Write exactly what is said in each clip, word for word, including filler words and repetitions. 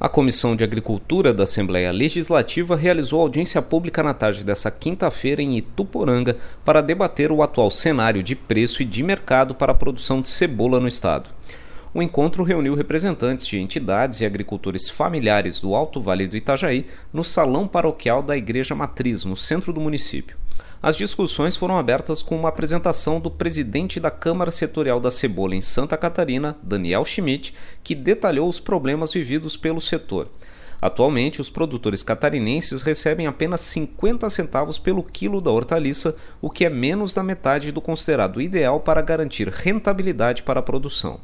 A Comissão de Agricultura da Assembleia Legislativa realizou audiência pública na tarde desta quinta-feira em Ituporanga para debater o atual cenário de preço e de mercado para a produção de cebola no estado. O encontro reuniu representantes de entidades e agricultores familiares do Alto Vale do Itajaí no Salão Paroquial da Igreja Matriz, no centro do município. As discussões foram abertas com uma apresentação do presidente da Câmara Setorial da Cebola em Santa Catarina, Daniel Schmidt, que detalhou os problemas vividos pelo setor. Atualmente, os produtores catarinenses recebem apenas cinquenta centavos pelo quilo da hortaliça, o que é menos da metade do considerado ideal para garantir rentabilidade para a produção.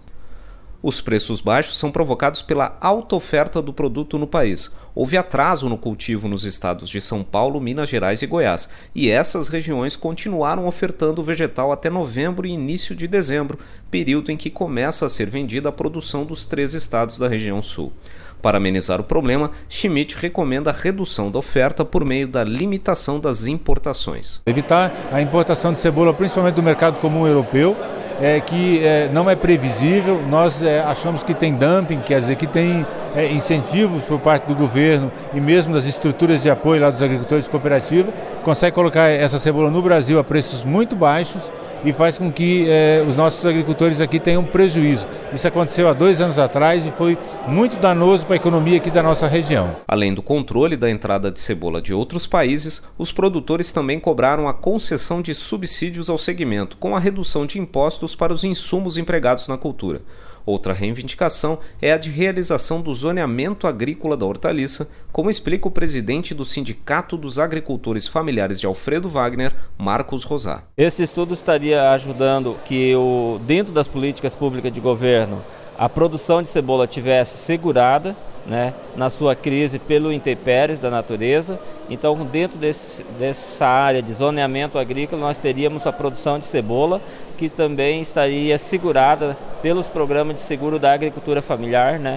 Os preços baixos são provocados pela alta oferta do produto no país. Houve atraso no cultivo nos estados de São Paulo, Minas Gerais e Goiás, e essas regiões continuaram ofertando o vegetal até novembro e início de dezembro, período em que começa a ser vendida a produção dos três estados da região sul. Para amenizar o problema, Schmidt recomenda a redução da oferta por meio da limitação das importações. Evitar a importação de cebola, principalmente do mercado comum europeu, É, que é, não é previsível. Nós é, achamos que tem dumping, quer dizer que tem é, incentivos por parte do governo e mesmo das estruturas de apoio lá dos agricultores de cooperativa, consegue colocar essa cebola no Brasil a preços muito baixos e faz com que é, os nossos agricultores aqui tenham prejuízo. Isso aconteceu há dois anos atrás e foi muito danoso para a economia aqui da nossa região. Além do controle da entrada de cebola de outros países, os produtores também cobraram a concessão de subsídios ao segmento, com a redução de impostos para os insumos empregados na cultura. Outra reivindicação é a de realização do zoneamento agrícola da hortaliça, como explica o presidente do Sindicato dos Agricultores Familiares de Alfredo Wagner, Marcos Rosar. Esse estudo estaria ajudando que, o, dentro das políticas públicas de governo, a produção de cebola tivesse segurada, né, na sua crise pelo intempéries da natureza. Então, dentro desse, dessa área de zoneamento agrícola, nós teríamos a produção de cebola, que também estaria segurada pelos programas de seguro da agricultura familiar, né,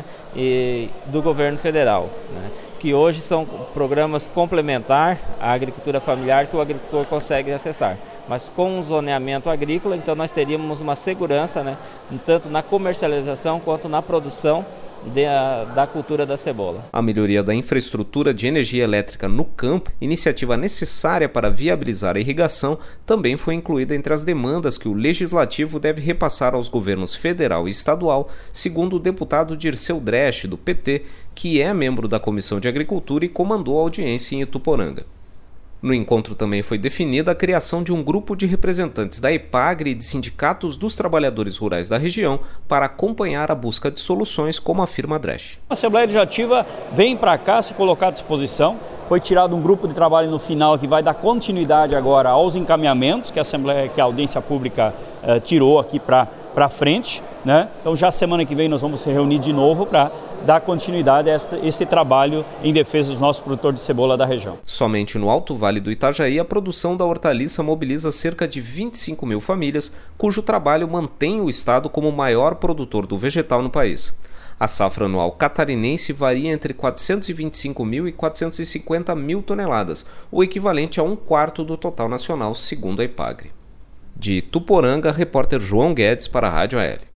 e do governo federal, né, que hoje são programas complementares à agricultura familiar que o agricultor consegue acessar. Mas com o zoneamento agrícola, então nós teríamos uma segurança, né, tanto na comercialização quanto na produção De, a, da cultura da cebola. A melhoria da infraestrutura de energia elétrica no campo, iniciativa necessária para viabilizar a irrigação, também foi incluída entre as demandas que o Legislativo deve repassar aos governos federal e estadual, segundo o deputado Dirceu Dresch, do P T, que é membro da Comissão de Agricultura e comandou a audiência em Ituporanga. No encontro também foi definida a criação de um grupo de representantes da EPAGRE e de sindicatos dos trabalhadores rurais da região para acompanhar a busca de soluções, como afirma Dresch. A Assembleia Legislativa vem para cá se colocar à disposição. Foi tirado um grupo de trabalho no final que vai dar continuidade agora aos encaminhamentos que a Assembleia, que a audiência pública eh, tirou aqui para para frente, né? Então já semana que vem nós vamos se reunir de novo para dar continuidade a este, esse trabalho em defesa dos nossos produtores de cebola da região. Somente no Alto Vale do Itajaí, a produção da hortaliça mobiliza cerca de vinte e cinco mil famílias, cujo trabalho mantém o estado como o maior produtor do vegetal no país. A safra anual catarinense varia entre quatrocentos e vinte e cinco mil e quatrocentos e cinquenta mil toneladas, o equivalente a um quarto do total nacional, segundo a EPAGRE. De Ituporanga, repórter João Guedes para a Rádio A L.